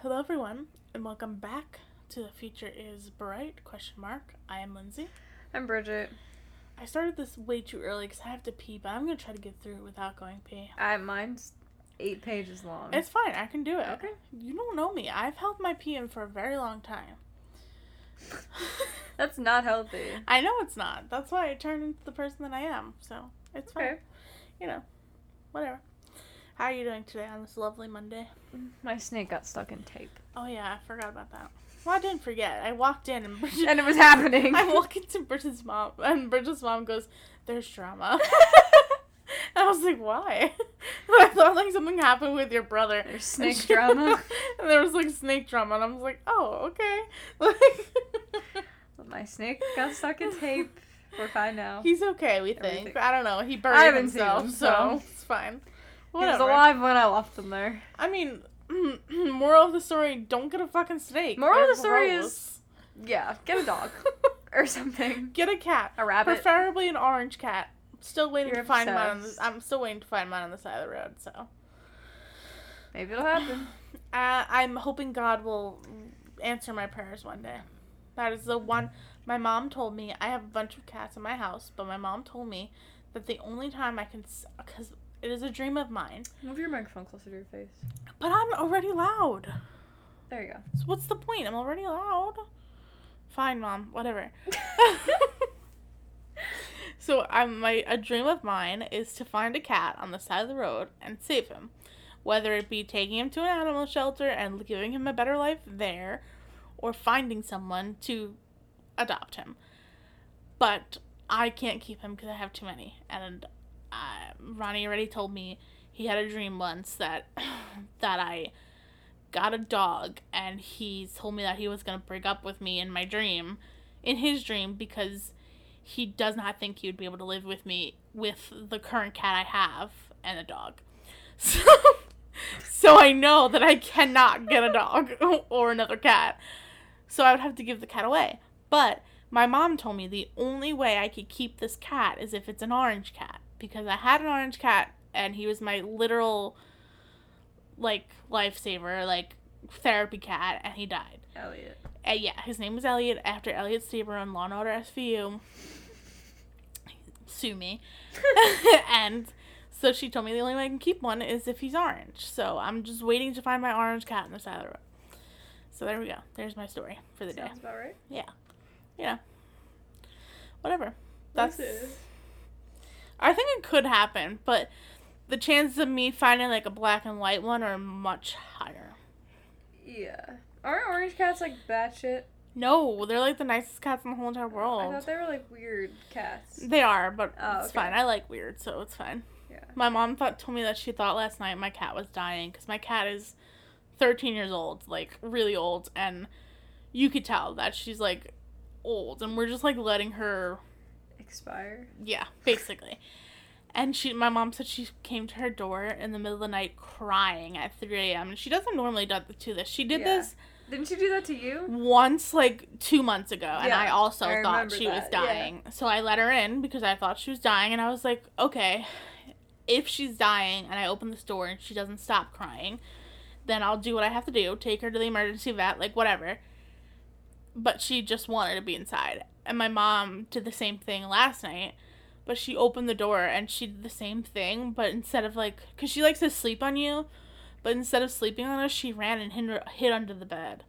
hello everyone, and welcome back to The Future is Bright, ? I am Lindsay. I'm Bridget. I started this way too early because I have to pee, but I'm going to try to get through it without going pee. Mine's 8 pages long. It's fine, I can do it. Okay. You don't know me. I've held my pee in for a very long time. That's not healthy. I know it's not. That's why I turned into the person that I am, so it's fine. Okay. You know, whatever. How are you doing today on this lovely Monday? My snake got stuck in tape. Oh yeah, I forgot about that. Well, I didn't forget. I walked in and Bridget... And it was happening. I walk into Bridget's mom, and Bridget's mom goes, "There's drama." And I was like, why? I thought like something happened with your brother. There's snake drama. And there was like snake drama, and I was like, oh, okay. Like, My snake got stuck in tape. We're fine now. he's okay, we think. Everything. I don't know. He buried I haven't himself, seen him, so it's fine. He was Whatever. alive when I left him there. I mean, moral of the story, don't get a fucking snake. Moral of They're the story gross. is, yeah, get a dog. Or something. Get a cat. A rabbit. Preferably an orange cat. Still waiting You're to find mine. obsessed. I'm still waiting to find mine on the side of the road. So Maybe it'll happen. I'm hoping God will answer my prayers one day. That is the one. My mom told me I have a bunch of cats in my house, but my mom told me that the only time I can, because it is a dream of mine. Move your microphone closer to your face. But I'm already loud. There you go. So what's the point? I'm already loud. Fine, Mom. Whatever. So a dream of mine is to find a cat on the side of the road and save him. Whether it be taking him to an animal shelter and giving him a better life there, or finding someone to adopt him. But I can't keep him because I have too many. And Ronnie already told me he had a dream once that I got a dog, and he told me that he was going to break up with me in his dream, because he does not think he would be able to live with me with the current cat I have and a dog. So I know that I cannot get a dog or another cat. So I would have to give the cat away. But my mom told me the only way I could keep this cat is if it's an orange cat. Because I had an orange cat, and he was my literal, like, lifesaver, like, therapy cat, and he died. Elliot. Yeah, his name was Elliot, after Elliot Staber on Law & Order SVU. Sue me. And so she told me the only way I can keep one is if he's orange. So I'm just waiting to find my orange cat on the side of the road. So there we go. There's my story for the day. Sounds about right. Yeah. Yeah. Whatever. That's That's... it. I think it could happen, but the chances of me finding, like, a black and white one are much higher. Yeah. Aren't orange cats like batshit? No, they're, like, the nicest cats in the whole entire world. I thought they were like weird cats. They are, but Oh, it's okay. fine. I like weird, so it's fine. Yeah. My mom told me that she thought last night my cat was dying, because my cat is 13 years old, like, really old, and you could tell that she's, like, old, and we're just, like, letting her... Expire? Yeah, basically. And my mom said she came to her door in the middle of the night crying at 3 a.m. And she doesn't normally do this. She did this Didn't she do that to you? once, like, 2 months ago. And Yeah, I also I thought remember she was that, dying. So I let her in because I thought she was dying. And I was like, okay, if she's dying and I open this door and she doesn't stop crying, then I'll do what I have to do. Take her to the emergency vet, like, whatever. But she just wanted to be inside. And my mom did the same thing last night. But she opened the door and she did the same thing. But instead of, like... Because she likes to sleep on you. But instead of sleeping on us, she ran and hid under the bed.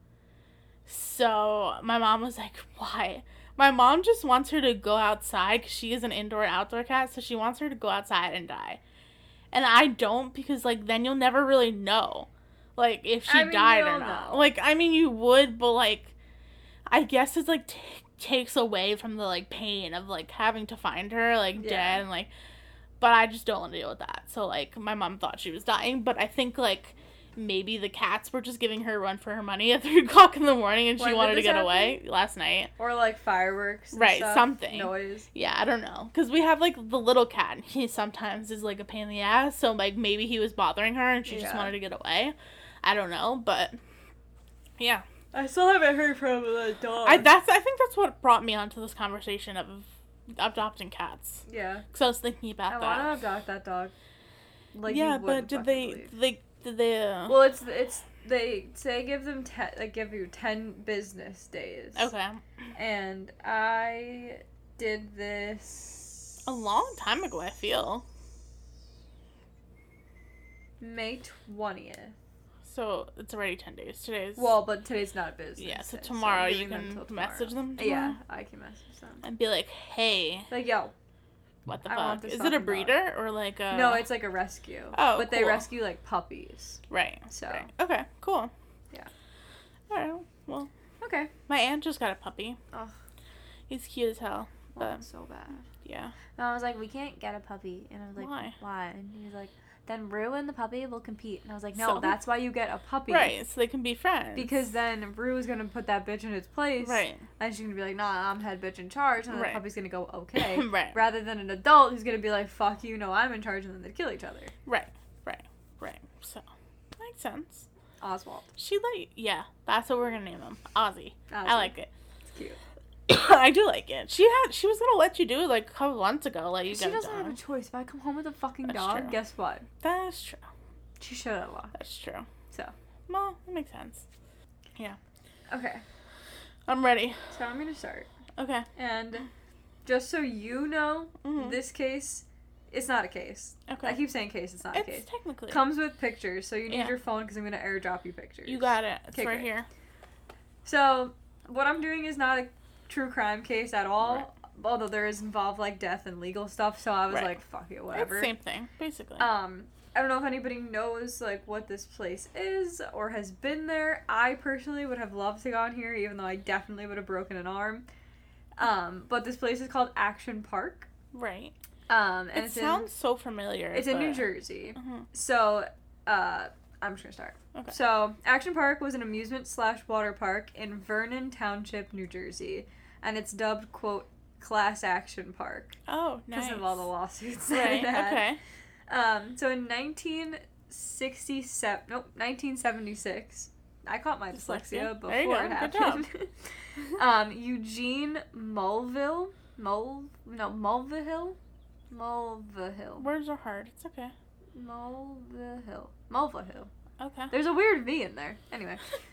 So my mom was like, why? My mom just wants her to go outside. Because she is an indoor and outdoor cat. So she wants her to go outside and die. And I don't. Because, like, then you'll never really know. Like, if she died or not. Know. Like, I mean, you would. But, like... I guess it's, like... takes away from the, like, pain of, like, having to find her, like, dead, and, like, but I just don't want to deal with that. So, like, my mom thought she was dying, but I think, like, maybe the cats were just giving her a run for her money at 3 o'clock in the morning, and she wanted to get away last night. Or, like, fireworks and right, stuff. something. Noise. Yeah, I don't know. Because we have, like, the little cat, and he sometimes is, like, a pain in the ass, so, like, maybe he was bothering her, and she just wanted to get away. I don't know, but, yeah. I still haven't heard from the dog. I think that's what brought me onto this conversation of adopting cats. Yeah. Because I was thinking about that. I want to adopt that dog. Like, yeah, you but wouldn't fucking believe. did they? Well, it's they say give them give you 10 business days. Okay. And I did this A long time ago, I feel. May 20th. So it's already 10 days. But today's not a business. Yeah, so day, tomorrow I'm you giving them can till tomorrow. message them tomorrow? Yeah, I can message them. And be like, hey, Like, yo, what the I want fuck? this Is it a fucking breeder or like a... No, it's like a rescue. Oh, but they cool. rescue like puppies. Right. So. Right. Okay, cool. Yeah. Alright, well, Okay. my aunt just got a puppy. Oh. He's cute as hell. Oh, But, so bad. yeah. And I was like, we can't get a puppy. And I was like, why? And he was like, then Rue and the puppy will compete. And I was like, no, So? that's why you get a puppy. Right, so they can be friends. Because then Rue is going to put that bitch in its place. Right. And she's going to be like, nah, I'm head bitch in charge. And then Right. the puppy's going to go, okay. Right. Rather than an adult who's going to be like, fuck you, no, I'm in charge. And then they kill each other. Right. So, makes sense. Oswald. Yeah, that's what we're gonna name him. Ozzy. I like it. It's cute. I do like it. She was gonna let you do it like a couple months ago. Like, you She got a doesn't have a dog. choice. If I come home with a fucking That's dog, true. guess what? That is true. She should have lost. That's true. So. Well, that makes sense. Yeah. Okay. I'm ready. So I'm going to start. Okay. And just so you know, Mhm. this case, it's not a case. Okay. I keep saying case, it's not a It's case. technically. Comes with pictures, so you need Yeah. your phone because I'm going to airdrop you pictures. You got it. It's Okay, right great. here. So, what I'm doing is not a true crime case at all, Right. although there is involved, like, death and legal stuff, so I was Right. like, fuck it, whatever. It's the same thing, basically. I don't know if anybody knows, like, what this place is or has been there. I personally would have loved to go on here, even though I definitely would have broken an arm. But this place is called Action Park. right. And It sounds so familiar. It's in New Jersey. Mhm. So, I'm just gonna start. Okay. So, Action Park was an amusement/water park in Vernon Township, New Jersey, and it's dubbed, quote, Class Action Park. Oh, nice. Because of all the lawsuits Right, that it had. okay. So in 1976, I caught my dyslexia before There you go. it Good happened. Eugene Mulvihill? Words are hard. It's okay. Mulvihill. Okay. There's a weird V in there. Anyway.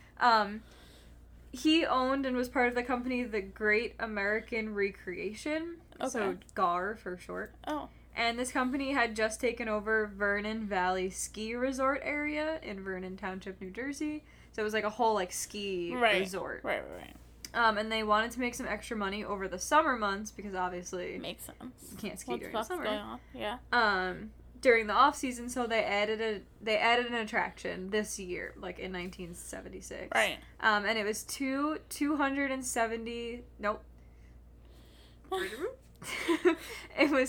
He owned and was part of the company The Great American Recreation. Okay. So GAR for short. Oh. And this company had just taken over Vernon Valley Ski Resort area in Vernon Township, New Jersey. So it was like a whole like ski resort. Right. And they wanted to make some extra money over the summer months because obviously Makes sense. you can't ski What during the the fuck's summer. going on? Yeah. During the off season, so they added an attraction this year, like in 1976. Right. And it was 270. Nope. It was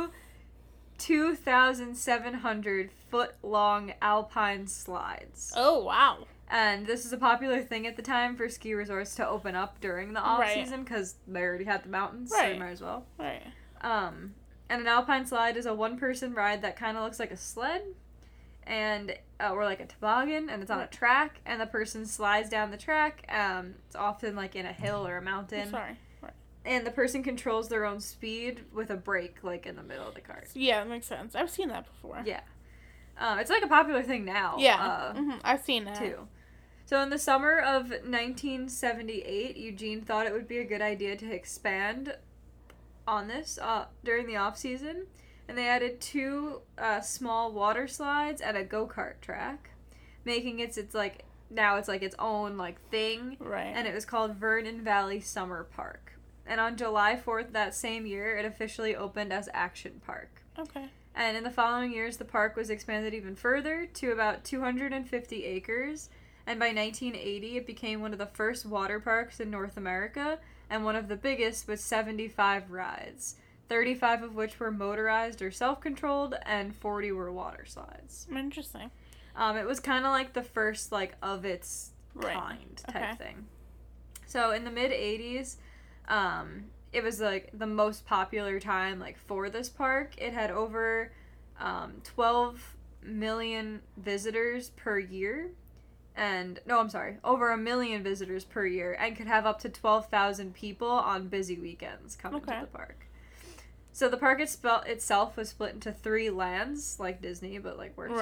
2,700 foot long alpine slides. Oh, wow. And this is a popular thing at the time for ski resorts to open up during the off season because they already had the mountains, so you might as well. Right. And an alpine slide is a one-person ride that kind of looks like a sled, and or like a toboggan, and it's on a track, and the person slides down the track. It's often like in a hill or a mountain. Sorry. Right. And the person controls their own speed with a brake, like in the middle of the cart. Yeah, that makes sense. I've seen that before. Yeah. It's like a popular thing now. Yeah. I've seen that. Too. So in the summer of 1978, Eugene thought it would be a good idea to expand on this during the off season, and they added 2 small water slides and a go-kart track, making its own like thing. Right. And it was called Vernon Valley Summer Park. And on July 4th that same year, it officially opened as Action Park. Okay. And in the following years, the park was expanded even further to about 250 acres. And by 1980, it became one of the first water parks in North America and one of the biggest with 75 rides, 35 of which were motorized or self-controlled, and 40 were water slides. Interesting. It was kind of like the first, like, of its kind type thing. So in the mid-80s, it was, like, the most popular time, like, for this park. It had over 12 million visitors per year. Over 1 million visitors per year, and could have up to 12,000 people on busy weekends coming to the park. So the park itself was split into 3 lands, like Disney, but like worse. Right.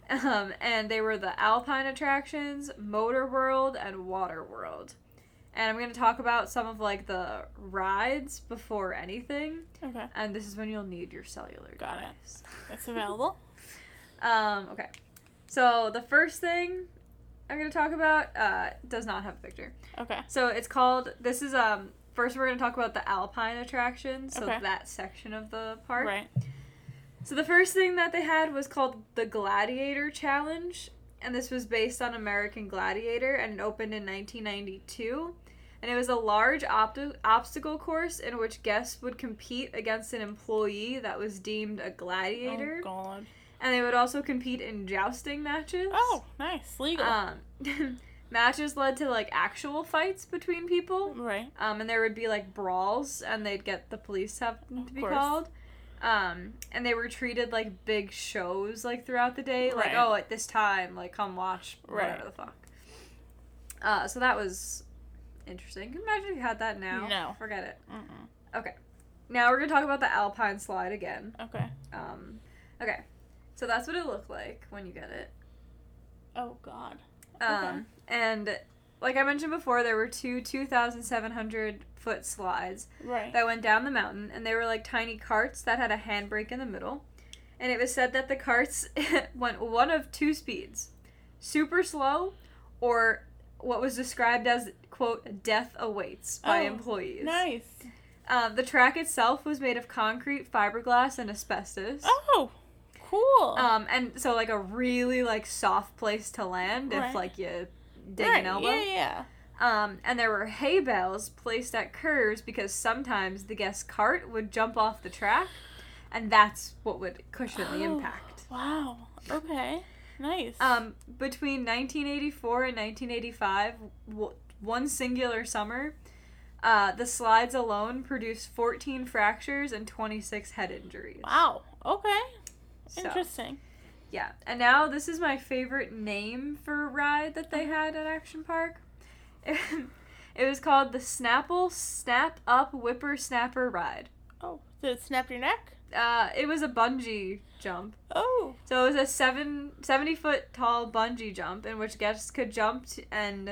And they were the Alpine attractions, Motor World, and Water World. And I'm going to talk about some of, like, the rides before anything. Okay. And this is when you'll need your cellular Got device. it. It's available. Okay. So, the first thing I'm going to talk about does not have a picture. Okay. So, it's called, this is, first we're going to talk about the Alpine attraction, so that section of the park. Right. So, the first thing that they had was called the Gladiator Challenge, and this was based on American Gladiator, and it opened in 1992. And it was a large obstacle course in which guests would compete against an employee that was deemed a gladiator. Oh, God. And they would also compete in jousting matches. Oh, nice. Legal. Matches led to, like, actual fights between people. Right. And there would be, like, brawls, and they'd get the police to be called. And they were treated like big shows, like, throughout the day. Like, oh, at this time, like, come watch whatever the fuck. So that was interesting. Can you imagine if you had that now? No. Forget it. Mm-mm. Okay. Now we're going to talk about the Alpine slide again. Okay. Okay. So that's what it looked like when you get it. Oh, God. Okay. And like I mentioned before, there were two 2,700-foot slides that went down the mountain, and they were like tiny carts that had a handbrake in the middle. And it was said that the carts went one of two speeds: super slow, or what was described as, quote, death awaits by employees. Nice. The track itself was made of concrete, fiberglass, and asbestos. Oh, cool. And so, like, a really, like, soft place to land if, like, you dig an elbow. Yeah. And there were hay bales placed at curves because sometimes the guest's cart would jump off the track, and that's what would cushion the impact. Wow. Okay. Nice. Between 1984 and 1985, one singular summer, the slides alone produced 14 fractures and 26 head injuries. Wow. Okay. So, interesting. Yeah. And now this is my favorite name for a ride that they had at Action Park. It was called the Snapple Snap Up Whippersnapper Ride. Oh, did it snap your neck? It was a bungee jump. Oh. So it was a 70-foot tall bungee jump in which guests could jump and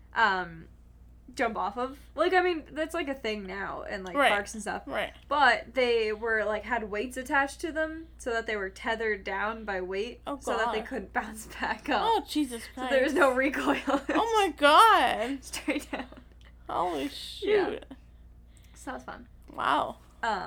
jump off of. Like, I mean, that's like a thing now in like parks and stuff. Right. But they were like had weights attached to them so that they were tethered down by weight so that they couldn't bounce back up. Oh, Jesus Christ. So there was no recoil. Oh my God. Straight down. Holy shoot. Yeah. So that was fun. Wow.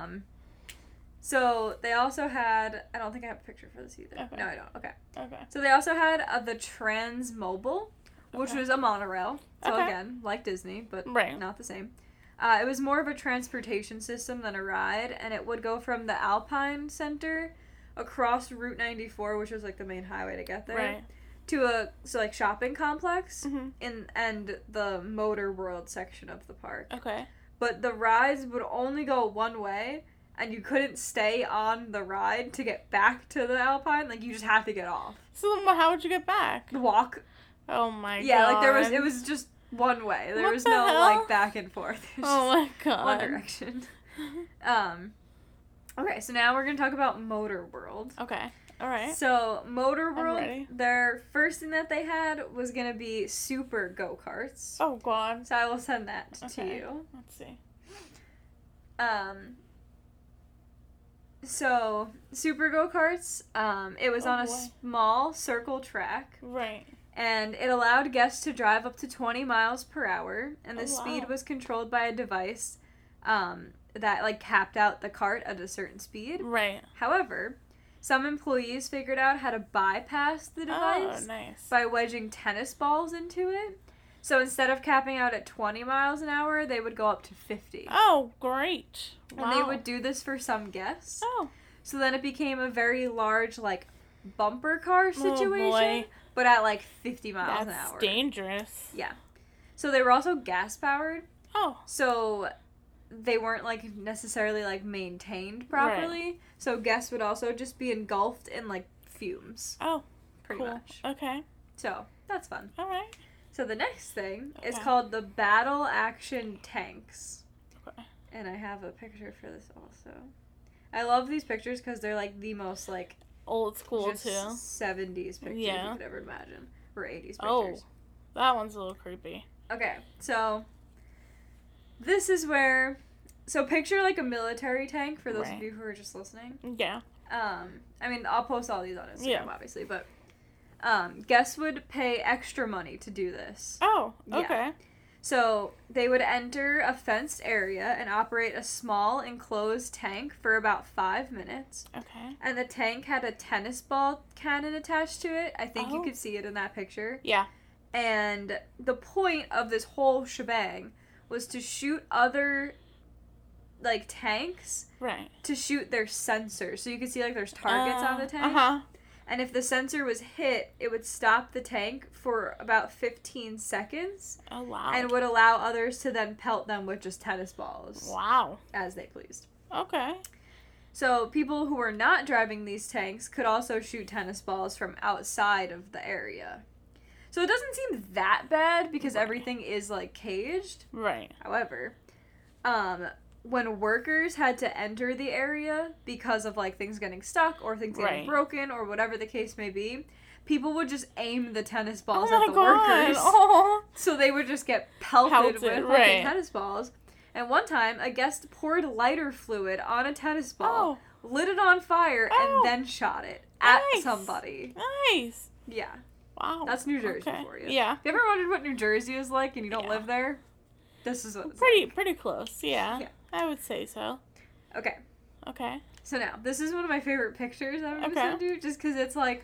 So they also had, I don't think I have a picture for this either. Okay. No, I don't. Okay. Okay. So they also had the Transmobile, which was a monorail. So again, like Disney, but not the same. It was more of a transportation system than a ride, and it would go from the Alpine Center across Route 94, which was like the main highway to get there, to a shopping complex and the Motor World section of the park. Okay. But the rides would only go one way, and you couldn't stay on the ride to get back to the Alpine. Like, you just have to get off. So how would you get back? Walk. Oh my God. Yeah, like it was just one way. There was no like back and forth. Oh my God. One direction. Okay, so now we're gonna talk about Motor World. Okay. All right. So Motor World, their first thing that they had was gonna be super go-karts. Oh God. So I will send that to you. Let's see. So super go-karts, it was on a small circle track. Right. And it allowed guests to drive up to 20 miles per hour, and the speed was controlled by a device that like capped out the cart at a certain speed. Right. However, some employees figured out how to bypass the device by wedging tennis balls into it. So instead of capping out at 20 miles an hour, they would go up to 50. Oh, great. Wow. And they would do this for some guests. Oh. So then it became a very large, like, bumper car situation. Oh, boy. But at, like, 50 miles an hour. That's dangerous. Yeah. So they were also gas-powered. Oh. So they weren't, like, necessarily, like, maintained properly. Right. So guests would also just be engulfed in, like, fumes. Oh. Pretty much. Okay. So, that's fun. All right. So the next thing is called the Battle Action Tanks. Okay. And I have a picture for this also. I love these pictures because they're, like, the most, like... old school just too. 70s pictures you could ever imagine. Or 80s pictures. Oh, that one's a little creepy. Okay, so this is where... So picture like a military tank for those of you who are just listening. Yeah. I mean, I'll post all these on Instagram, obviously, but guests would pay extra money to do this. Oh, okay. Yeah. So they would enter a fenced area and operate a small enclosed tank for about 5 minutes. Okay. And the tank had a tennis ball cannon attached to it. I think you could see it in that picture. Yeah. And the point of this whole shebang was to shoot other, like, tanks. Right. To shoot their sensors. So you can see, like, there's targets on the tank. Uh-huh. And if the sensor was hit, it would stop the tank for about 15 seconds. Oh, wow. And would allow others to then pelt them with just tennis balls. Wow. As they pleased. Okay. So people who were not driving these tanks could also shoot tennis balls from outside of the area. So it doesn't seem that bad because everything is, like, caged. Right. However, when workers had to enter the area because of, like, things getting stuck or things getting broken or whatever the case may be, people would just aim the tennis balls at the workers. Oh. So they would just get pelted with fucking tennis balls. And one time, a guest poured lighter fluid on a tennis ball, lit it on fire, and then shot it at somebody. Nice. Yeah. Wow. That's New Jersey for you. Yeah. Have you ever wondered what New Jersey is like and you don't live there? This is what it's like. Pretty close, yeah. I would say so. Okay. Okay. So now, this is one of my favorite pictures I'm going to send you, just because it's, like,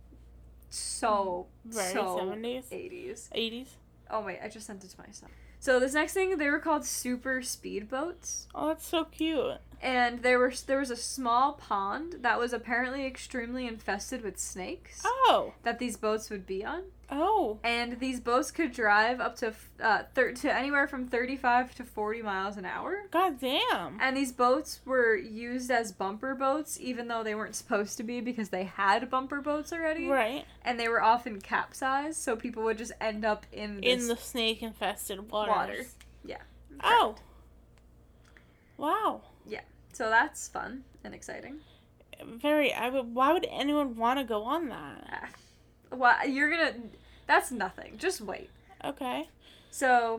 very 70s? 80s. 80s? Oh, wait, I just sent it to myself. So this next thing, they were called super speedboats. Oh, that's so cute. And there was a small pond that was apparently extremely infested with snakes. Oh. That these boats would be on. Oh. And these boats could drive up to anywhere from 35 to 40 miles an hour. God damn. And these boats were used as bumper boats, even though they weren't supposed to be because they had bumper boats already. Right. And they were often capsized, so people would just end up in the snake-infested water. Yeah. Oh. Wow. Yeah. So that's fun and exciting. Why would anyone want to go on that? Well, that's nothing. Just wait. Okay. So,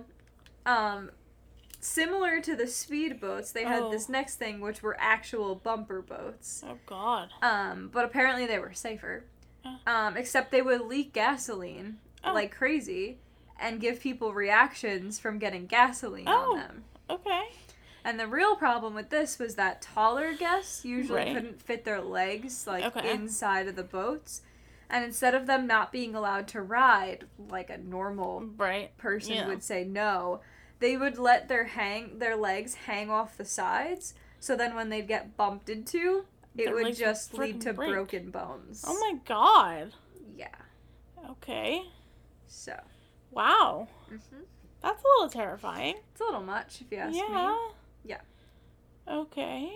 similar to the speedboats, they had this next thing, which were actual bumper boats. Oh, God. But apparently they were safer. Except they would leak gasoline like crazy and give people reactions from getting gasoline on them. Okay. And the real problem with this was that taller guests usually couldn't fit their legs, inside of the boats. And instead of them not being allowed to ride, like a normal person would say no, they would let their legs hang off the sides. So then when they'd get bumped into, it would just lead to broken bones. Oh my God. Yeah. Okay. So. Wow. Mm-hmm. That's a little terrifying. It's a little much, if you ask me. Yeah. Okay.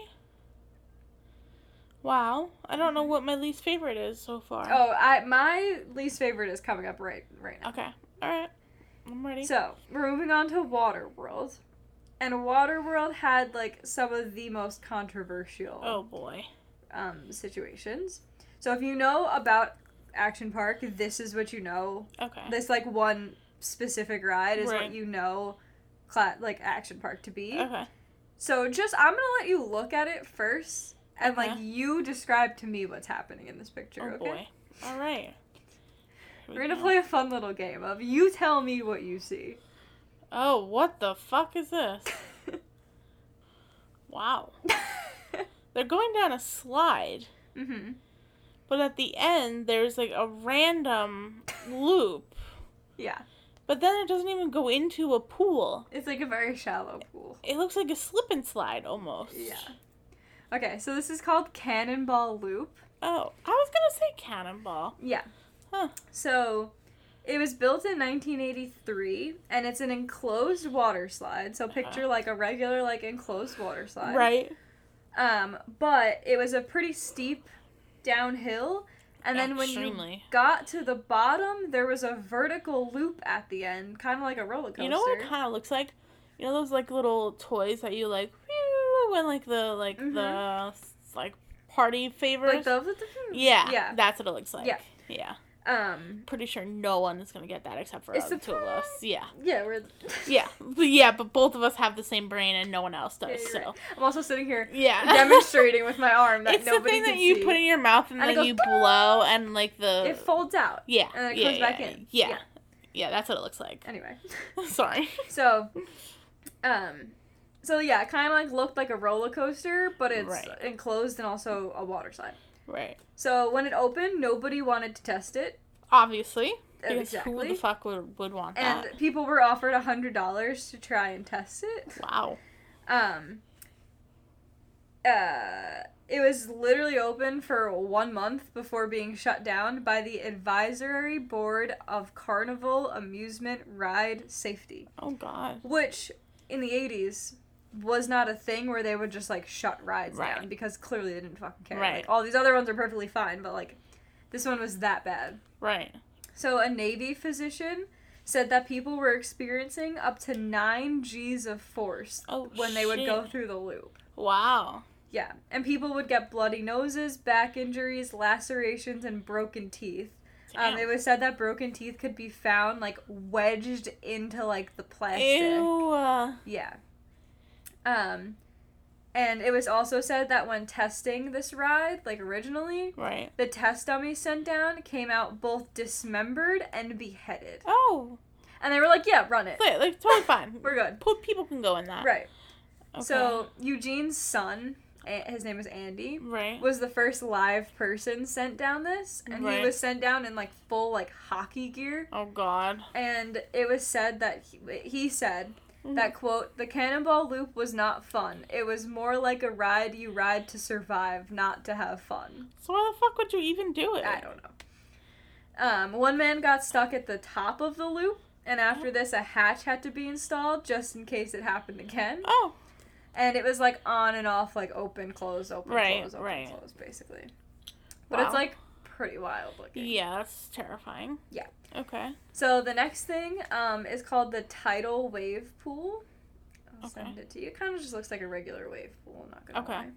Wow. I don't know what my least favorite is so far. Oh, my least favorite is coming up right now. Okay. Alright. I'm ready. So, we're moving on to Waterworld. And Waterworld had, like, some of the most controversial... Oh, boy. Situations. So, if you know about Action Park, this is what you know. Okay. This, like, one specific ride is what you know, Action Park to be. Okay. So, I'm gonna let you look at it first... And, you describe to me what's happening in this picture, okay? Oh, boy. All right. We're going to play a fun little game of you tell me what you see. Oh, what the fuck is this? Wow. They're going down a slide. Mm-hmm. But at the end, there's, like, a random loop. Yeah. But then it doesn't even go into a pool. It's, like, a very shallow pool. It looks like a slip and slide, almost. Yeah. Okay, so this is called Cannonball Loop. Oh, I was gonna say Cannonball. Yeah. Huh. So, it was built in 1983, and it's an enclosed water slide. So picture like a regular, enclosed water slide. Right. But it was a pretty steep downhill, and then when you got to the bottom, there was a vertical loop at the end, kind of like a roller coaster. You know what it kind of looks like? You know those, little toys that you, when, the party favors. Like the yeah, that's what it looks like. Yeah. Pretty sure no one is gonna get that except for the two of us. Yeah. Yeah, we're. But both of us have the same brain and no one else does. Yeah, so right. I'm also sitting here. Yeah. Demonstrating with my arm that it's nobody the thing can that you see. put in your mouth and then goes, you blow and like it folds out. Yeah. And then it comes back in. Yeah. Yeah, that's what it looks like. Anyway. Sorry. So yeah, it kind of like looked like a roller coaster, but it's enclosed and also a water slide. Right. So when it opened, nobody wanted to test it. Obviously. Because exactly. Who the fuck would want that? And people were offered $100 to try and test it. Wow. It was literally open for 1 month before being shut down by the Advisory Board of Carnival Amusement Ride Safety. Oh, God. Which, in the 80s, was not a thing where they would just, like, shut rides down, because clearly they didn't fucking care. Right. Like, all these other ones are perfectly fine, but, like, this one was that bad. Right. So a Navy physician said that people were experiencing up to 9 Gs of force when they would go through the loop. Wow. Yeah, and people would get bloody noses, back injuries, lacerations, and broken teeth. It was said that broken teeth could be found, like, wedged into, like, the plastic. Ew. Yeah. And it was also said that when testing this ride, like, originally, the test dummies sent down came out both dismembered and beheaded. Oh. And they were like, yeah, run it. Like totally fine. We're good. People can go in that. Right. Okay. So, Eugene's son, his name was Andy, was the first live person sent down this, and he was sent down in, like, full, like, hockey gear. Oh, God. And it was said that, he said that, quote, the Cannonball Loop was not fun. It was more like a ride you ride to survive, not to have fun. So why the fuck would you even do it? I don't know. One man got stuck at the top of the loop, and after this, a hatch had to be installed just in case it happened again. Oh. And it was, like, on and off, like, open, close, open, close, open, close, basically. But it's, like, pretty wild looking. Yeah, that's terrifying. Yeah. Okay. So the next thing is called the tidal wave pool. I'll send it to you. It kind of just looks like a regular wave pool, I'm not gonna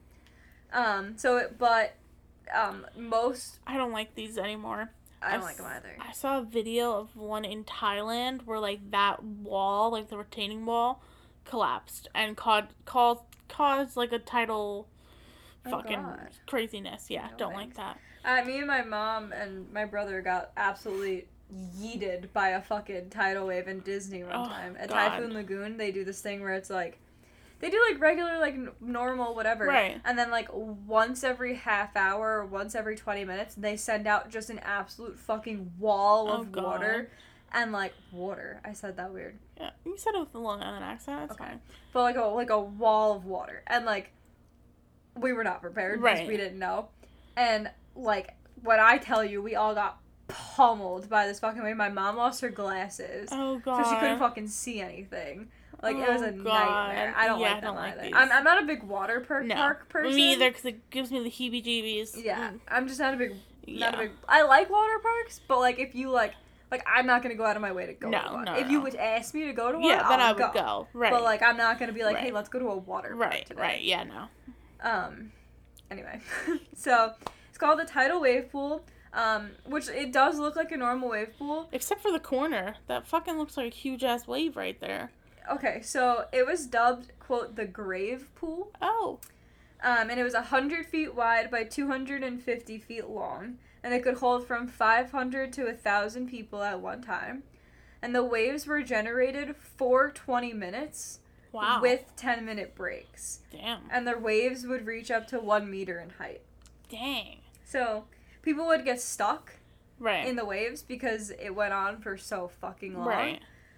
lie. Most... I don't like these anymore. I don't like them either. I saw a video of one in Thailand where, like, that wall, like, the retaining wall, collapsed and caused like, a tidal fucking craziness. Yeah, don't like that. Me and my mom and my brother got absolutely yeeted by a fucking tidal wave in Disney one time. At Typhoon Lagoon, they do this thing where it's, like, they do, like, regular, like, normal whatever. Right. And then, like, once every half hour or once every 20 minutes, they send out just an absolute fucking wall of water. And, like, water. I said that weird. Yeah, you said it with a Long Island accent. That's fine. But, like a wall of water. And, like, we were not prepared because we didn't know. And, like, when I tell you, we all got pummeled by this fucking wave. My mom lost her glasses. Oh, God. So she couldn't fucking see anything. Like, it was a nightmare. I don't like them either. I'm not a big water park person. Me either, because it gives me the heebie-jeebies. Yeah. I'm just not a big... I like water parks, but, like, if you, like, I'm not going to go out of my way to go to one. If you would ask me to go to one, then I would go. Right. But, like, I'm not going to be like, hey, let's go to a water park today. Right, yeah, no. Anyway. So, it's called the Tidal Wave Pool, which it does look like a normal wave pool. Except for the corner. That fucking looks like a huge-ass wave right there. Okay, so it was dubbed, quote, the Grave Pool. Oh. And it was 100 feet wide by 250 feet long. And it could hold from 500 to 1,000 people at one time. And the waves were generated for 20 minutes. Wow. With 10-minute breaks. Damn. And the waves would reach up to 1 meter in height. Dang. So, people would get stuck in the waves because it went on for so fucking long. Right.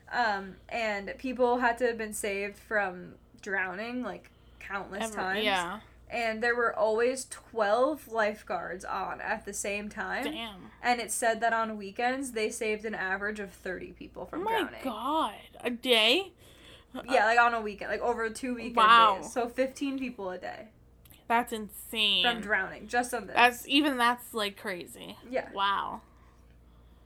And people had to have been saved from drowning, like, countless times. Yeah. And there were always 12 lifeguards on at the same time. Damn. And it said that on weekends, they saved an average of 30 people from drowning. Oh my God. A day? Yeah, like on a weekend. Like over 2 weekend days. So 15 people a day. That's insane. From drowning. Just on this. That's like crazy. Yeah. Wow.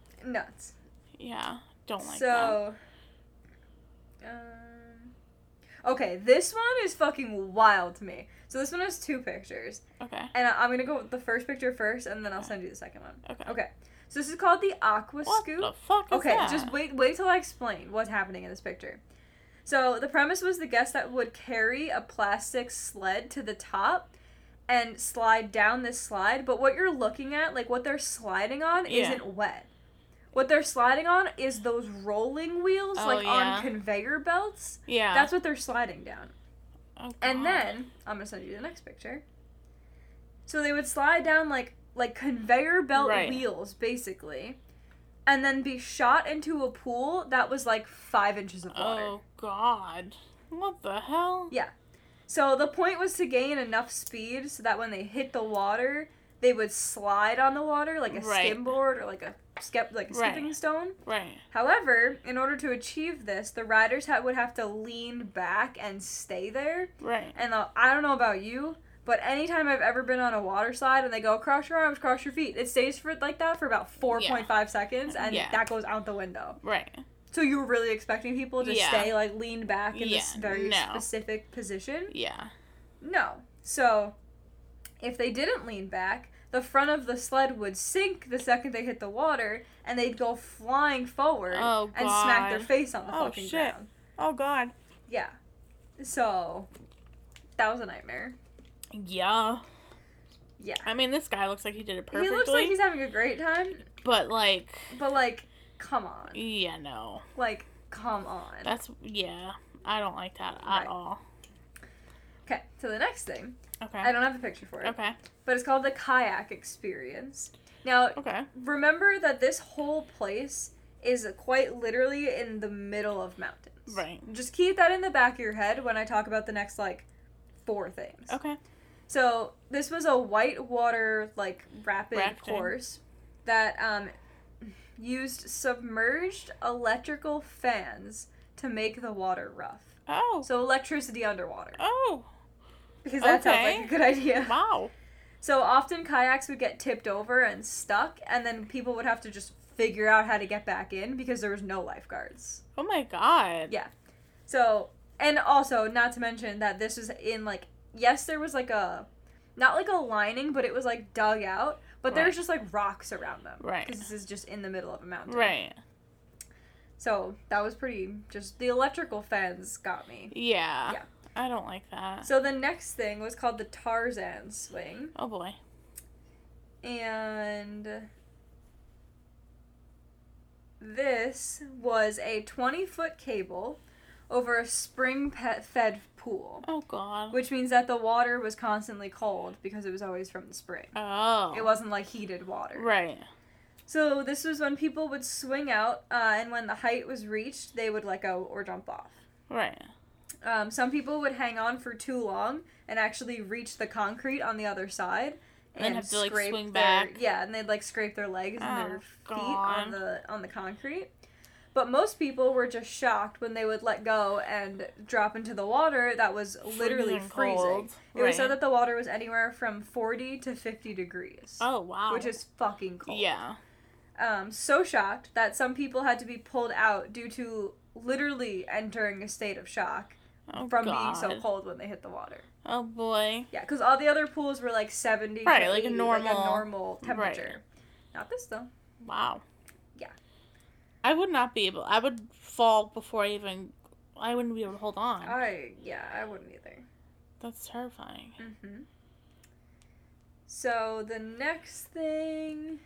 Nuts. Yeah. Don't like that. So, Okay, this one is fucking wild to me. So this one has 2 pictures. Okay. And I'm gonna go with the first picture first, and then I'll send you the second one. Okay. Okay. So this is called the Aqua Scoop. What the fuck is okay, that? just wait till I explain what's happening in this picture. So the premise was the guest that would carry a plastic sled to the top and slide down this slide, but what you're looking at, like what they're sliding on, isn't wet. What they're sliding on is those rolling wheels, on conveyor belts. Yeah. That's what they're sliding down. Oh, and then, I'm going to send you the next picture. So they would slide down like conveyor belt wheels, basically, and then be shot into a pool that was like 5 inches of water. Oh, God. What the hell? Yeah. So the point was to gain enough speed so that when they hit the water, they would slide on the water like a skimboard or like a skipping stone. Right. However, in order to achieve this, the riders would have to lean back and stay there. Right. And I don't know about you, but anytime I've ever been on a water slide and they go cross your arms, cross your feet, it stays like that for about 4.5 seconds, and that goes out the window. Right. So you were really expecting people to stay leaned back in this very specific position? Yeah. No. So if they didn't lean back, the front of the sled would sink the second they hit the water, and they'd go flying forward and smack their face on the fucking ground. Oh, God. Yeah. So, that was a nightmare. Yeah. Yeah. I mean, this guy looks like he did it perfectly. He looks like he's having a great time. But, come on. Yeah, no. Come on. I don't like that at all. Okay, so the next thing. Okay. I don't have a picture for it. Okay. But it's called the kayak experience. Now, remember that this whole place is quite literally in the middle of mountains. Right. Just keep that in the back of your head when I talk about the next, 4 things. Okay. So, this was a whitewater, rapid course that, used submerged electrical fans to make the water rough. Oh. So, electricity underwater. Oh. Because that sounds like a good idea. Wow. So often kayaks would get tipped over and stuck, and then people would have to just figure out how to get back in because there was no lifeguards. Oh my God. Yeah. So, and also, not to mention that this was in, yes, there was not a lining, but it was, dug out, but there was just, rocks around them. Right. Because this is just in the middle of a mountain. Right. So, that was the electrical fans got me. Yeah. Yeah. I don't like that. So the next thing was called the Tarzan swing. Oh boy. And this was a 20-foot cable over a spring-fed pool. Oh, God. Which means that the water was constantly cold because it was always from the spring. Oh. It wasn't heated water. Right. So this was when people would swing out, and when the height was reached, they would let go or jump off. Right. Some people would hang on for too long and actually reach the concrete on the other side and have to swing back. Yeah, and they'd scrape their legs and their feet on the concrete. But most people were just shocked when they would let go and drop into the water that was literally freezing. It was said that the water was anywhere from 40 to 50 degrees. Oh, wow. Which is fucking cold. Yeah. So shocked that some people had to be pulled out due to literally entering a state of shock. From being so cold when they hit the water. Oh, boy. Yeah, because all the other pools were 70 right, to 80, a normal temperature. Right. Not this, though. Wow. Yeah. I would not be able... I would fall before I wouldn't be able to hold on. I wouldn't either. That's terrifying. Mm-hmm. So, the next thing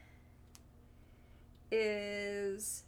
is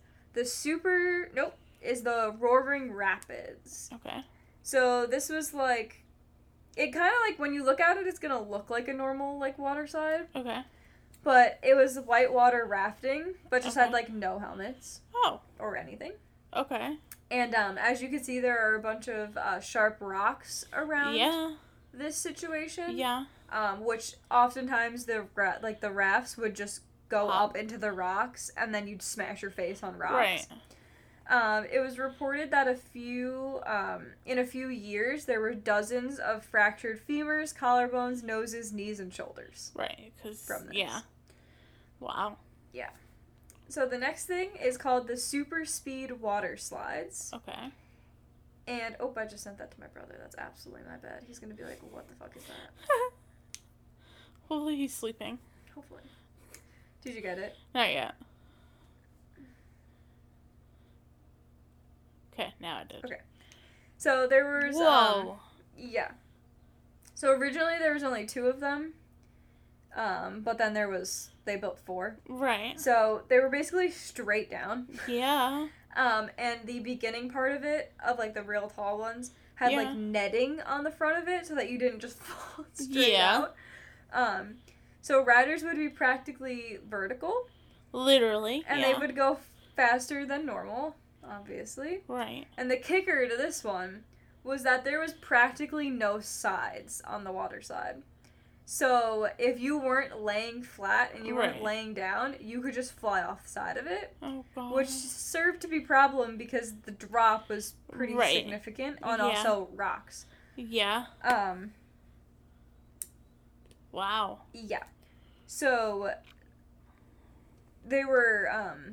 is the Roaring Rapids. Okay. So this was it kind of when you look at it, it's gonna look like a normal water slide. Okay. But it was whitewater rafting, but just had no helmets. Oh. Or anything. Okay. And as you can see, there are a bunch of sharp rocks around this situation. Yeah. Which oftentimes the rafts would just go up into the rocks, and then you'd smash your face on rocks. Right. It was reported that in a few years, there were dozens of fractured femurs, collarbones, noses, knees, and shoulders. Right, because, from this. Yeah. Wow. Yeah. So the next thing is called the super speed water slides. Okay. And, I just sent that to my brother. That's absolutely my bad. He's going to be like, what the fuck is that? Hopefully he's sleeping. Hopefully. Did you get it? Not yet. Okay, now I did. Okay. So there was... Whoa. Yeah. So originally there was only 2 of them. But then they built 4. Right. So they were basically straight down. Yeah. And the beginning part of it, of like the real tall ones, had like netting on the front of it so that you didn't just fall straight out. So riders would be practically vertical. Literally. And they would go faster than normal, obviously. Right. And the kicker to this one was that there was practically no sides on the water side. So if you weren't laying flat and you weren't laying down, you could just fly off the side of it. Oh, God. Which served to be a problem because the drop was pretty significant on also rocks. Yeah. Wow. Yeah. So they were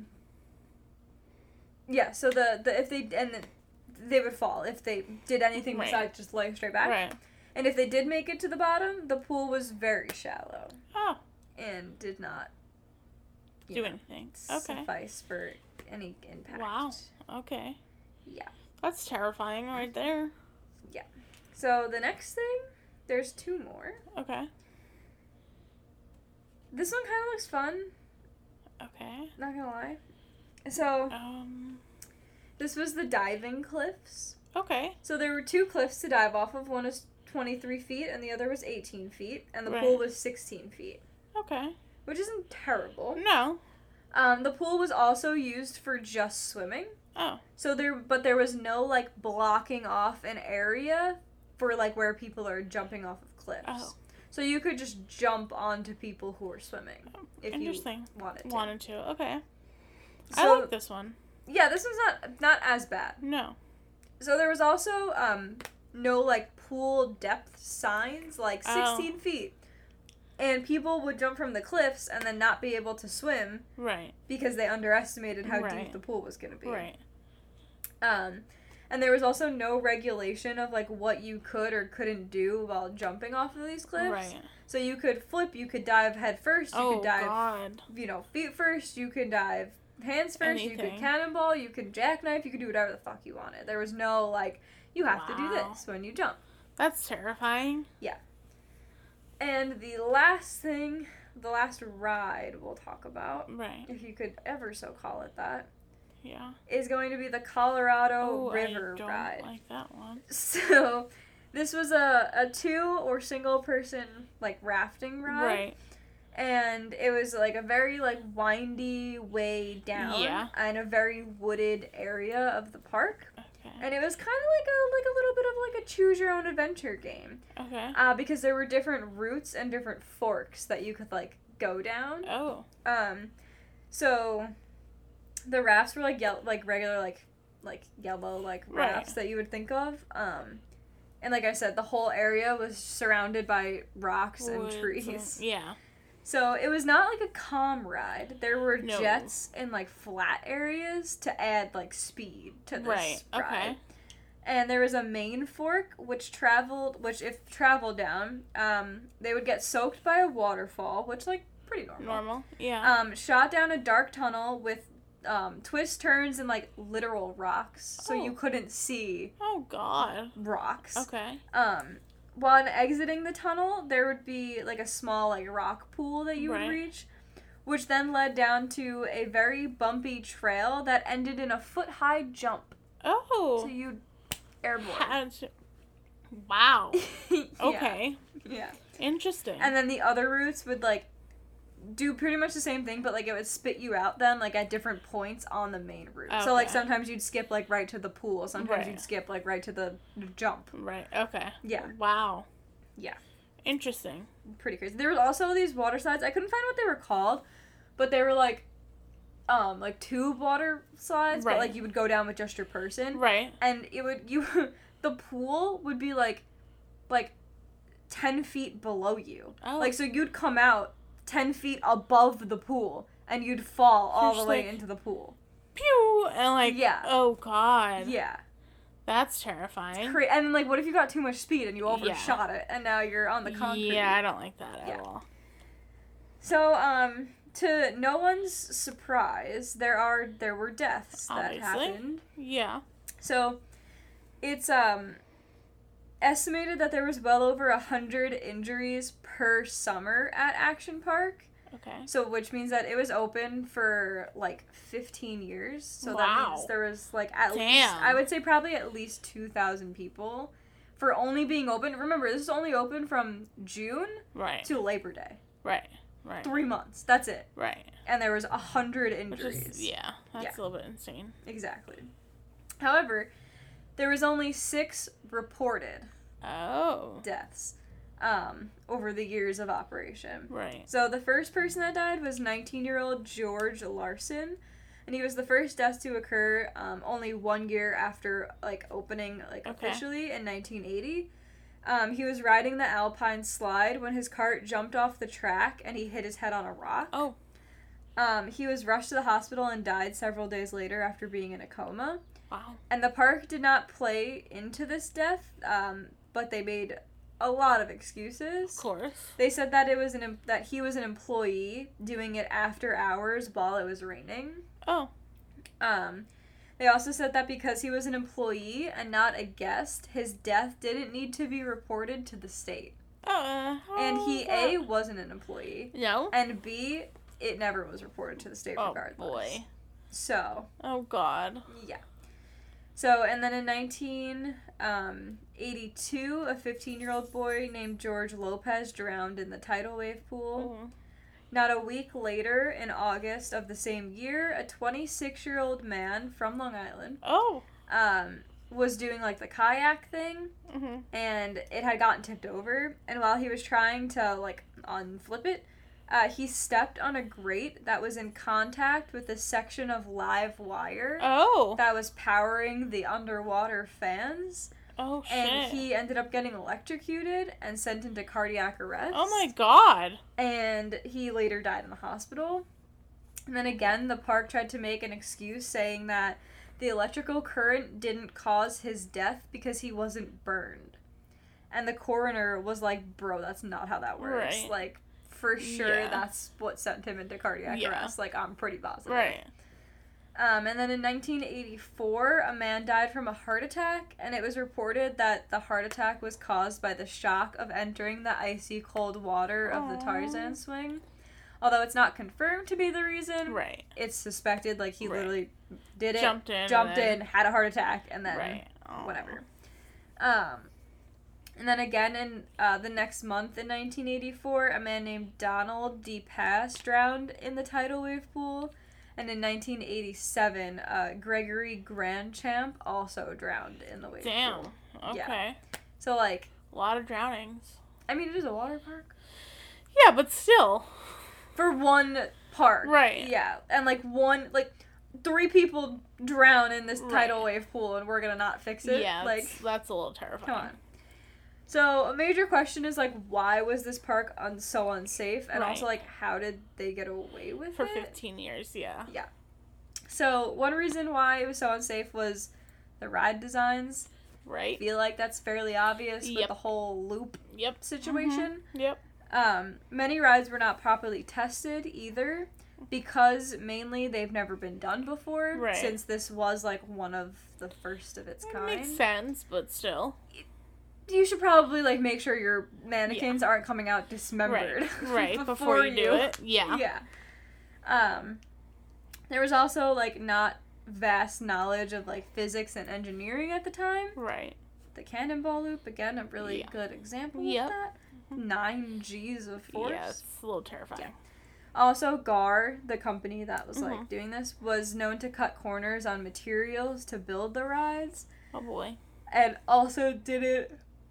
so they would fall if they did anything besides just lay straight back. Right. And if they did make it to the bottom, the pool was very shallow. Oh. And did not do anything. Okay. Suffice for any impact. Wow. Okay. Yeah. That's terrifying right there. Yeah. So the next thing, there's 2 more. Okay. This one kind of looks fun. Okay. Not gonna lie. So, this was the diving cliffs. Okay. So there were 2 cliffs to dive off of. One is 23 feet and the other was 18 feet. And the pool was 16 feet. Okay. Which isn't terrible. No. The pool was also used for just swimming. Oh. So there was no, like, blocking off an area for, like, where people are jumping off of cliffs. Oh. So you could just jump onto people who are swimming if you wanted to. Okay. So, I like this one. Yeah, this one's not as bad. No. So there was also no, like, pool depth signs, like 16 feet. And people would jump from the cliffs and then not be able to swim. Right. Because they underestimated how deep the pool was going to be. Right. And there was also no regulation of, like, what you could or couldn't do while jumping off of these cliffs. Right. So you could flip, you could dive head first, you could dive, God. Feet first, you could dive hands first, you could cannonball, you could jackknife, you could do whatever the fuck you wanted. There was no, like, you have to do this when you jump. That's terrifying. Yeah. And the last ride we'll talk about, if you could ever so call it that, is going to be the Colorado River ride. I don't like that one. So, this was a 2 or single person, like, rafting ride. Right. And it was, like, a very, like, windy way down and a very wooded area of the park. Okay. And it was kind of like a little bit of, like, a choose-your-own-adventure game. Okay. Because there were different routes and different forks that you could, like, go down. Oh. So the rafts were, like, regular, like yellow, like, rafts that you would think of. And like I said, the whole area was surrounded by rocks and trees. Yeah. So it was not, like, a calm ride. There were jets in, like, flat areas to add, like, speed to this ride. Okay. And there was a main fork, which if traveled down, they would get soaked by a waterfall, which, like, pretty normal. Yeah. Shot down a dark tunnel with twists, turns, and, like, literal rocks. So you couldn't see. Oh, God. Rocks. Okay. While exiting the tunnel, there would be, like, a small, like, rock pool that you would reach, which then led down to a very bumpy trail that ended in a foot-high jump. Oh. So you'd airborne. Wow. Okay. Yeah. Interesting. And then the other routes would, like, do pretty much the same thing, but, like, it would spit you out then, like, at different points on the main route. Okay. So, like, sometimes you'd skip, like, right to the pool. Sometimes you'd skip, like, right to the jump. Right. Okay. Yeah. Wow. Yeah. Interesting. Pretty crazy. There was also these water slides. I couldn't find what they were called, but they were, like tube water slides, but, like, you would go down with just your person. Right. And the pool would be, like 10 feet below you. Oh. Like, so you'd come out 10 feet above the pool, and you'd fall all the way into the pool. Pew! And, like, oh, God. Yeah. That's terrifying. And, like, what if you got too much speed and you overshot it, and now you're on the concrete? Yeah, I don't like that at all. So, to no one's surprise, there were deaths that happened. Yeah. So, it's, estimated that there was well over 100 injuries per summer at Action Park. Okay. So, which means that it was open for, like, 15 years. So that means there was, like, at least, I would say probably at least 2,000 people for only being open. Remember, this is only open from June to Labor Day. Right. 3 months. That's it. Right. And there was 100 injuries. Which is, that's a little bit insane. Exactly. However, there was only 6 reported deaths over the years of operation. Right. So the first person that died was 19-year-old George Larson, and he was the first death to occur only 1 year after, like, opening, like, officially in 1980. He was riding the Alpine slide when his cart jumped off the track and he hit his head on a rock. Oh. He was rushed to the hospital and died several days later after being in a coma. Wow. And the park did not play into this death, but they made a lot of excuses. Of course. They said that that he was an employee doing it after hours while it was raining. Oh. They also said that because he was an employee and not a guest, his death didn't need to be reported to the state. And he, A, wasn't an employee. No. And B, it never was reported to the state regardless. Oh, boy. So. Oh, God. Yeah. So, and then in 1982, a 15-year-old boy named George Lopez drowned in the tidal wave pool. Oh. Not a week later, in August of the same year, a 26-year-old man from Long Island was doing, like, the kayak thing, and it had gotten tipped over, and while he was trying to, like, unflip it, he stepped on a grate that was in contact with a section of live wire that was powering the underwater fans. Oh, shit. And he ended up getting electrocuted and sent into cardiac arrest. Oh, my God. And he later died in the hospital. And then again, the park tried to make an excuse saying that the electrical current didn't cause his death because he wasn't burned. And the coroner was like, bro, that's not how that works. Right. Like, for sure, that's what sent him into cardiac arrest. Like, I'm pretty positive. Right. And then in 1984, a man died from a heart attack, and it was reported that the heart attack was caused by the shock of entering the icy cold water of the Tarzan swing. Although it's not confirmed to be the reason, it's suspected, like, he literally did it, jumped in, had a heart attack, and then whatever. And then again, in the next month in 1984, a man named Donald D. Pass drowned in the tidal wave pool. And in 1987, Gregory Grandchamp also drowned in the wave pool. Okay. Yeah. So, like... a lot of drownings. I mean, it is a water park. Yeah, but still. For one park. Right. Yeah. And, like, 3 people drown in this tidal wave pool, and we're gonna not fix it. Yeah, like, that's a little terrifying. Come on. So, a major question is, like, why was this park so unsafe? And also, like, how did they get away with it? For 15 years, yeah. Yeah. So, one reason why it was so unsafe was the ride designs. Right. I feel like that's fairly obvious with the whole loop situation. Many rides were not properly tested either, because mainly they've never been done before, since this was, like, one of the first of its kind. Makes sense, but still. You should probably, like, make sure your mannequins aren't coming out dismembered. Right, before you do it. Yeah. Yeah. There was also, like, not vast knowledge of, like, physics and engineering at the time. Right. The Cannonball Loop, again, a really good example of that. 9 Gs of force. Yeah, it's a little terrifying. Yeah. Also, GAR, the company that was, like, doing this, was known to cut corners on materials to build the rides. Oh, boy. And also didn't...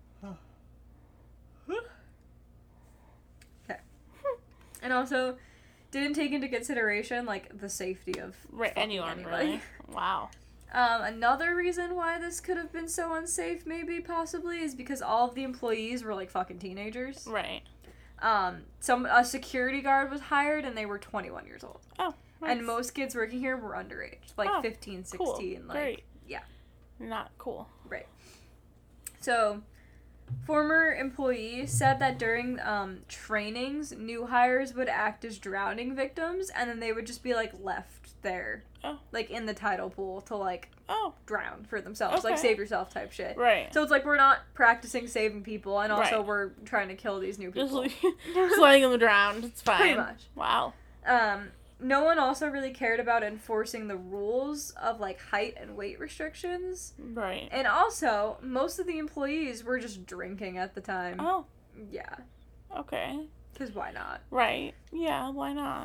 Okay. And also didn't take into consideration, like, the safety of anyone, really. Wow. Another reason why this could have been so unsafe, maybe, possibly, is because all of the employees were, like, fucking teenagers. Right. A security guard was hired, and they were 21 years old. Oh, nice. And most kids working here were underage. Like, 15, 16. Cool. Like, Great. yeah. Not cool. Right. So, former employees said that during trainings, new hires would act as drowning victims, and then they would just be, like, left there. Oh. Like, in the tidal pool to, like, drown for themselves. Okay. Like, save yourself type shit. Right. So it's like we're not practicing saving people, and also we're trying to kill these new people. Just letting them drown. It's fine. Pretty much. Wow. No one also really cared about enforcing the rules of, like, height and weight restrictions. Right. And also, most of the employees were just drinking at the time. Oh. Yeah. Okay. Because why not? Right. Yeah, why not?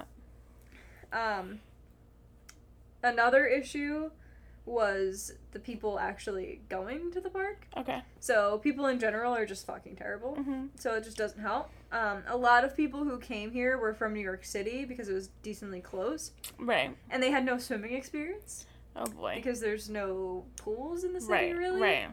Another issue was the people actually going to the park. Okay. So people in general are just fucking terrible. Mm-hmm. So it just doesn't help. A lot of people who came here were from New York City because it was decently close. Right. And they had no swimming experience. Oh boy. Because there's no pools in the city, really. Right.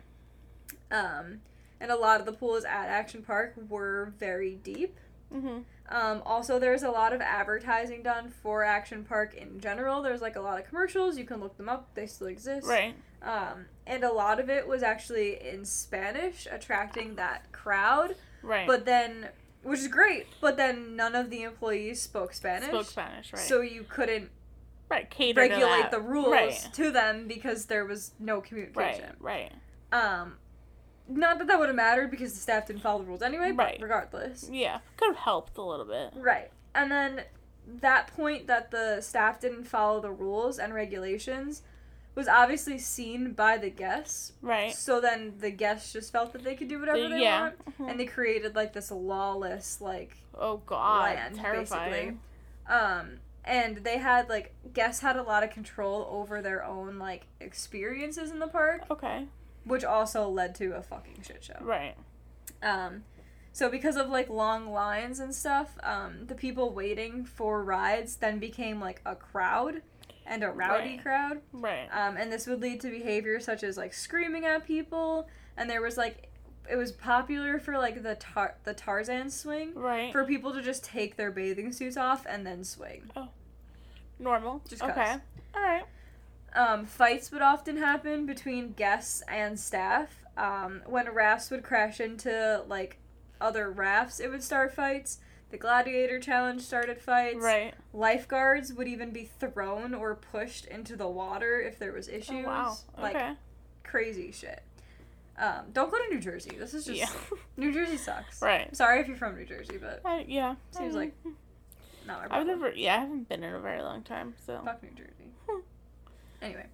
And a lot of the pools at Action Park were very deep. Mm-hmm. Also, there's a lot of advertising done for Action Park in general. There's, like, a lot of commercials. You can look them up. They still exist. Right. And a lot of it was actually in Spanish, attracting that crowd. Right. But then, which is great, but then none of the employees spoke Spanish. Right. So you couldn't cater regulate the rules right. to them because there was no communication. Right. Not that would have mattered because the staff didn't follow the rules anyway, but regardless. Yeah, could have helped a little bit. Right. And then that point that the staff didn't follow the rules and regulations was obviously seen by the guests. Right. So then the guests just felt that they could do whatever they want. Mm-hmm. And they created, like, this lawless, like, oh god, land, terrifying. Basically. And they had, like, guests had a lot of control over their own, like, experiences in the park. Okay. Which also led to a fucking shit show. Right. So because of, like, long lines and stuff, the people waiting for rides then became, like, a crowd and a rowdy crowd. Right. And this would lead to behavior such as, like, screaming at people, and there was, like, it was popular for, like, the Tarzan swing. Right. For people to just take their bathing suits off and then swing. Oh. Normal. Just 'cause. Okay. Alright. Fights would often happen between guests and staff. When rafts would crash into, like, other rafts, it would start fights. The Gladiator Challenge started fights. Right. Lifeguards would even be thrown or pushed into the water if there was issues. Oh, wow. Okay. Like, crazy shit. Don't go to New Jersey. This is just... New Jersey sucks. Right. Sorry if you're from New Jersey, but... yeah. Seems like... not my problem. I haven't been in a very long time, so... Fuck New Jersey. Anyway.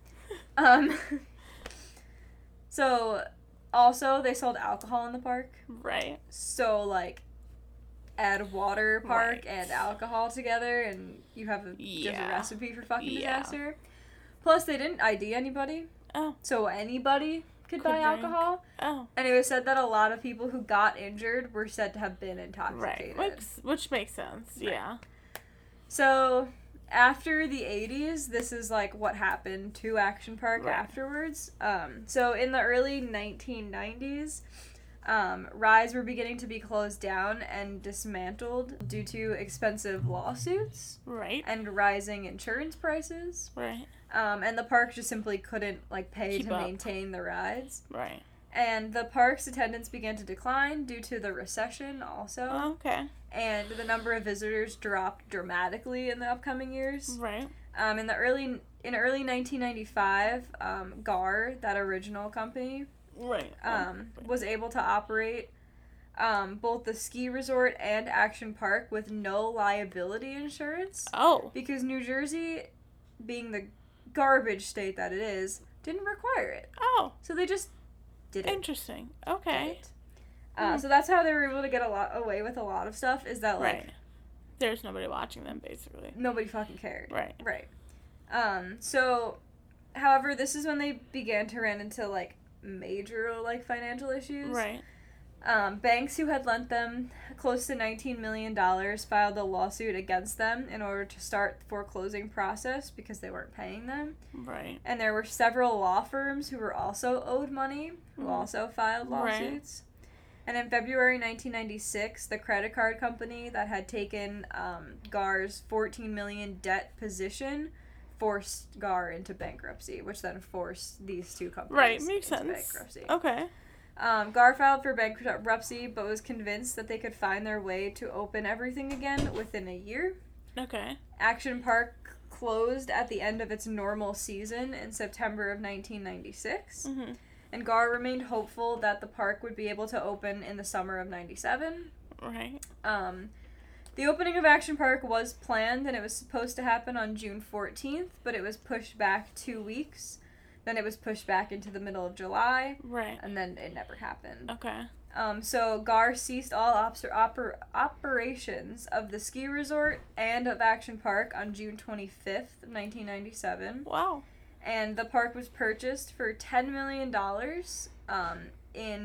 So, also, they sold alcohol in the park. Right. So, like, add water park and alcohol together, and you have just a recipe for fucking disaster. Plus, they didn't ID anybody. Oh. So anybody could buy alcohol. Oh. And it was said that a lot of people who got injured were said to have been intoxicated. Right. Which makes sense. Right. Yeah. So, after the 80s, this is, like, what happened to Action Park afterwards. So, in the early 1990s, rides were beginning to be closed down and dismantled due to expensive lawsuits. Right. And rising insurance prices. Right. And the park just simply couldn't, like, pay to maintain the rides. Right. And the park's attendance began to decline due to the recession also. Oh, okay. And the number of visitors dropped dramatically in the upcoming years. Right. In early 1995, GAR, that original company, was able to operate both the ski resort and Action Park with no liability insurance. Oh. Because New Jersey, being the garbage state that it is, didn't require it. Oh. So they just did it. Interesting. Okay. So that's how they were able to get away with a lot of stuff, is that, like... Right. There's nobody watching them, basically. Nobody fucking cared. Right. Right. So, however, this is when they began to run into, like, major, like, financial issues. Right. Banks who had lent them close to $19 million filed a lawsuit against them in order to start the foreclosing process because they weren't paying them. Right. And there were several law firms who were also owed money who also filed lawsuits. Right. And in February 1996, the credit card company that had taken GAR's $14 million debt position forced Gar into bankruptcy, which then forced these two companies makes into sense. bankruptcy. Okay. Gar filed for bankruptcy, but was convinced that they could find their way to open everything again within a year. Okay. Action Park closed at the end of its normal season in September of 1996. Mm-hmm. And Gar remained hopeful that the park would be able to open in the summer of 97. Right. The opening of Action Park was planned, and it was supposed to happen on June 14th, but it was pushed back 2 weeks. Then it was pushed back into the middle of July. Right. And then it never happened. Okay. So Gar ceased all operations of the ski resort and of Action Park on June 25th, 1997. Wow. And the park was purchased for $10 million in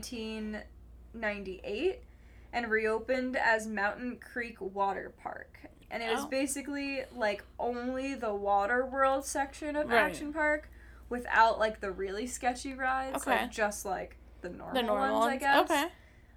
1998 and reopened as Mountain Creek Water Park. And it was basically, like, only the Water World section of Action Park without, like, the really sketchy rides. Okay. Like, just, like, the normal ones, I guess. Okay.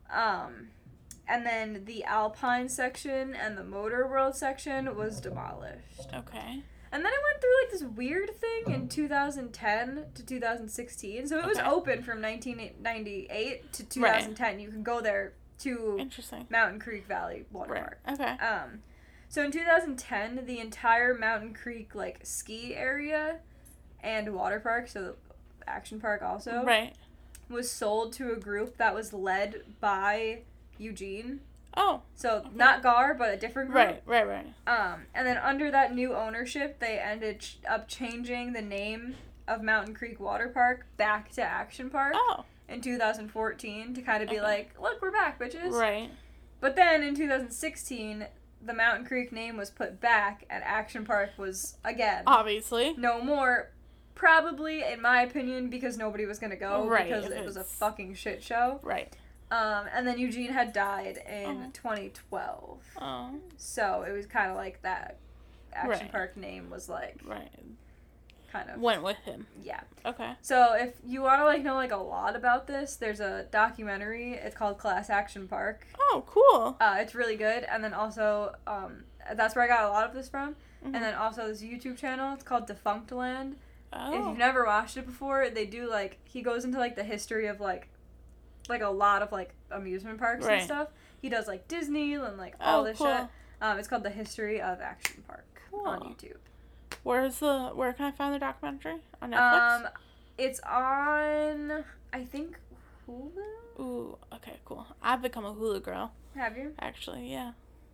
And then the Alpine section and the Motor World section was demolished. Okay. And then it went through, like, this weird thing in 2010 to 2016. So it was open from 1998 to 2010. Right. You can go there to Mountain Creek Valley Water Park. Okay. So in 2010, the entire Mountain Creek, like, ski area and water park, so the Action Park also, was sold to a group that was led by Eugene. Oh. So not Gar, but a different group. Right. And then under that new ownership, they ended up changing the name of Mountain Creek Water Park back to Action Park in 2014 to kind of be like, look, we're back, bitches. Right. But then in 2016, the Mountain Creek name was put back and Action Park was, again, obviously no more. Probably, in my opinion, because nobody was going to go because it was a fucking shit show. Right. And then Eugene had died in 2012. Oh. So it was kind of like that Action Park name was like... kind of... went with him. Yeah. Okay. So if you want to, like, know, like, a lot about this, there's a documentary. It's called Class Action Park. Oh, cool. It's really good. And then also, that's where I got a lot of this from. Mm-hmm. And then also this YouTube channel. It's called Defunct Land. Oh. If you've never watched it before, they do, like, he goes into, like, the history of, like a lot of, like, amusement parks and stuff. He does, like, Disney and, like, all this shit. It's called The History of Action Park on YouTube. Where can I find the documentary? On Netflix? It's on, I think, Hulu? Ooh, okay, cool. I've become a Hulu girl. Have you? Actually, yeah.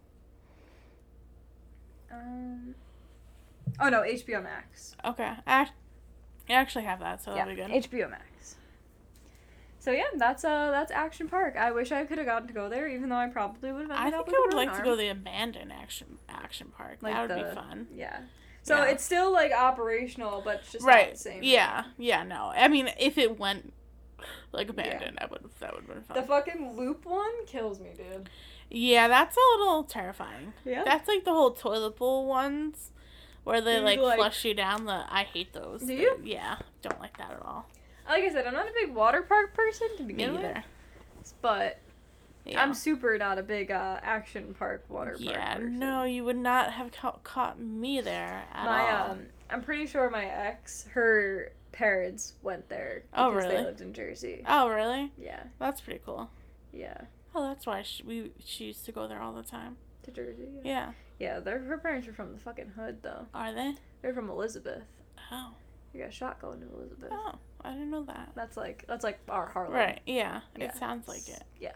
Oh, no, HBO Max. Okay. I actually have that, so that'll be good. HBO Max. So, yeah, that's Action Park. I wish I could have gotten to go there, even though I probably would have ended up with I think I would like to go to the abandoned Action Park. Like that would be fun. Yeah. So it's still, like, operational, but it's just not the same. Yeah, no. I mean, if it went, like, abandoned, that would have been fun. The fucking loop one kills me, dude. Yeah, that's a little terrifying. Yeah. That's like the whole toilet bowl ones, where they, like, flush you down. I hate those. Do you? Yeah, don't like that at all. Like I said, I'm not a big water park person to begin with. But... yeah. I'm super not a big Action Park water park person. No, you would not have caught me there at all. I'm pretty sure my ex, her parents went there because they lived in Jersey. Oh, really? Yeah. That's pretty cool. Yeah. Oh, that's why she used to go there all the time. To Jersey? Yeah. Yeah, her parents are from the fucking hood, though. Are they? They're from Elizabeth. Oh. You got shot going to Elizabeth. Oh, I didn't know that. That's like our Harlem. Right, yeah. It sounds like it. Yeah.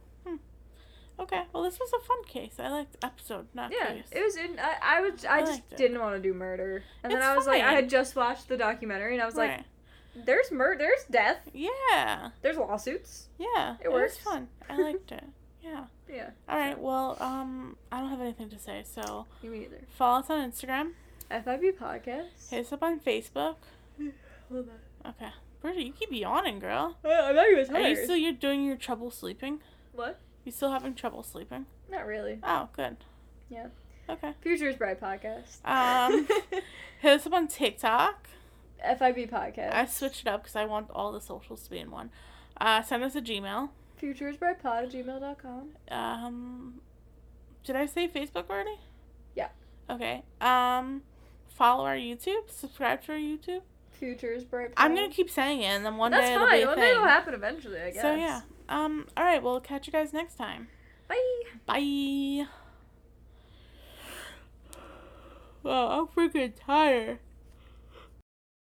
Okay, well, this was a fun case. I liked the episode, not case. It was in. I just didn't want to do murder, and then I was like, I had just watched the documentary, and I was like, there's there's death. Yeah. There's lawsuits. Yeah. It works. Was fun. I liked it. Yeah. Yeah. All right. Well, I don't have anything to say, so. Me either. Follow us on Instagram. FIB Podcast. Hit us up on Facebook. Hold on. Okay. Brittany, you keep yawning, girl. I'm not even tired. Are you still doing your trouble sleeping? What? You still having trouble sleeping? Not really. Oh, good. Yeah. Okay. Future is Bright Podcast. Hit us up on TikTok. FIB Podcast. I switched it up because I want all the socials to be in one. Send us a Gmail. futureisbrightpod@gmail.com. Did I say Facebook already? Yeah. Okay. follow our YouTube, subscribe to our YouTube. Future's bright. I'm gonna keep saying it, and then one day it'll be a One thing. day it'll happen eventually, I guess. So yeah. All right. We'll catch you guys next time. Bye. Bye. Well, I'm freaking tired.